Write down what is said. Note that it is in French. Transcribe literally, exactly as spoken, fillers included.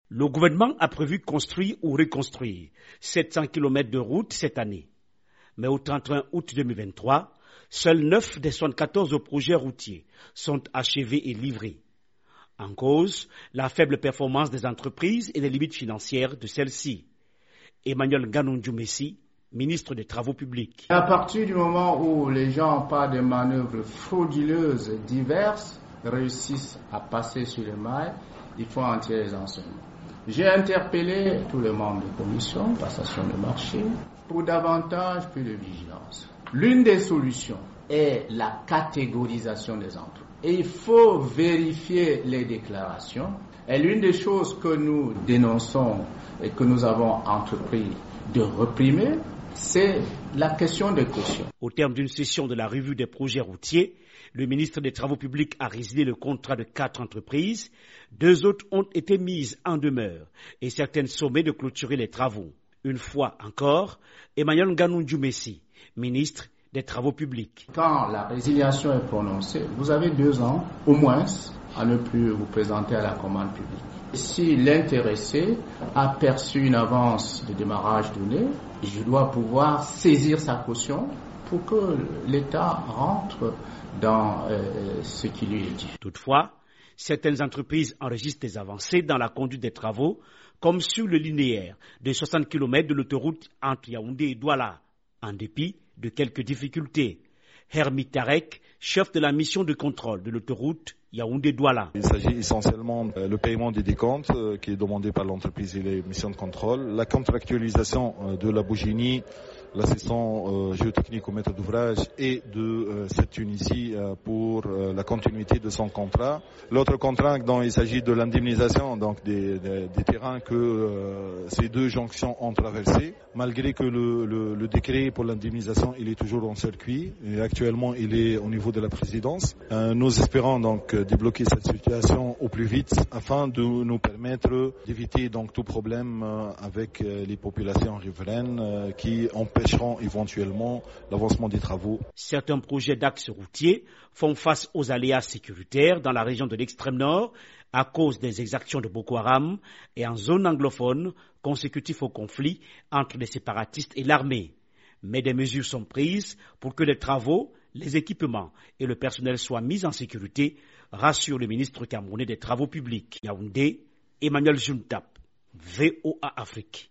Le gouvernement a prévu construire ou reconstruire sept cents kilomètres de routes cette année. Mais au trente et un août deux mille vingt-trois, seuls neuf des soixante-quatorze projets routiers sont achevés et livrés. En cause, la faible performance des entreprises et les limites financières de celles-ci. Emmanuel Ngannou Messi, ministre des Travaux publics. À partir du moment où les gens, par des manœuvres frauduleuses diverses, réussissent à passer sur les mailles, il faut en tirer les enseignements. J'ai interpellé tous les membres de commission, passation de marché, pour davantage plus de vigilance. L'une des solutions est la catégorisation des entreprises. Et il faut vérifier les déclarations. Et l'une des choses que nous dénonçons et que nous avons entrepris de réprimer, c'est la question des cautions. Au terme d'une session de la revue des projets routiers, le ministre des Travaux publics a résilié le contrat de quatre entreprises. Deux autres ont été mises en demeure et certaines sommées de clôturer les travaux. Une fois encore, Emmanuel Ngannou Messi, ministre des Travaux publics. Quand la résiliation est prononcée, vous avez deux ans au moins à ne plus vous présenter à la commande publique. Si l'intéressé a perçu une avance de démarrage donnée, je dois pouvoir saisir sa caution pour que l'État rentre dans euh, ce qui lui est dit. Toutefois, certaines entreprises enregistrent des avancées dans la conduite des travaux, comme sur le linéaire de soixante kilomètres de l'autoroute entre Yaoundé et Douala, en dépit de quelques difficultés. Hermi Tarek, chef de la mission de contrôle de l'autoroute Yaoundé-Douala. Il s'agit essentiellement du paiement des décomptes euh, qui est demandé par l'entreprise et les missions de contrôle, la contractualisation euh, de la Bougénie, l'assistant euh, géotechnique au maître d'ouvrage et de euh, cette Tunisie euh, pour euh, la continuité de son contrat. L'autre contrat dont il s'agit de l'indemnisation donc des, des, des terrains que euh, ces deux jonctions ont traversés, malgré que le, le, le décret pour l'indemnisation il est toujours en circuit et actuellement il est au niveau de la présidence. Euh, nous espérons donc débloquer cette situation au plus vite afin de nous permettre d'éviter donc tout problème euh, avec euh, les populations riveraines euh, qui empêcheront éventuellement l'avancement des travaux. Certains projets d'axes routiers font face aux aléas sécuritaires dans la région de l'extrême nord à cause des exactions de Boko Haram et en zone anglophone consécutif au conflit entre les séparatistes et l'armée. Mais des mesures sont prises pour que les travaux, les équipements et le personnel soient mis en sécurité, rassure le ministre camerounais des Travaux publics. Yaoundé, Emmanuel Juntap, V O A Afrique.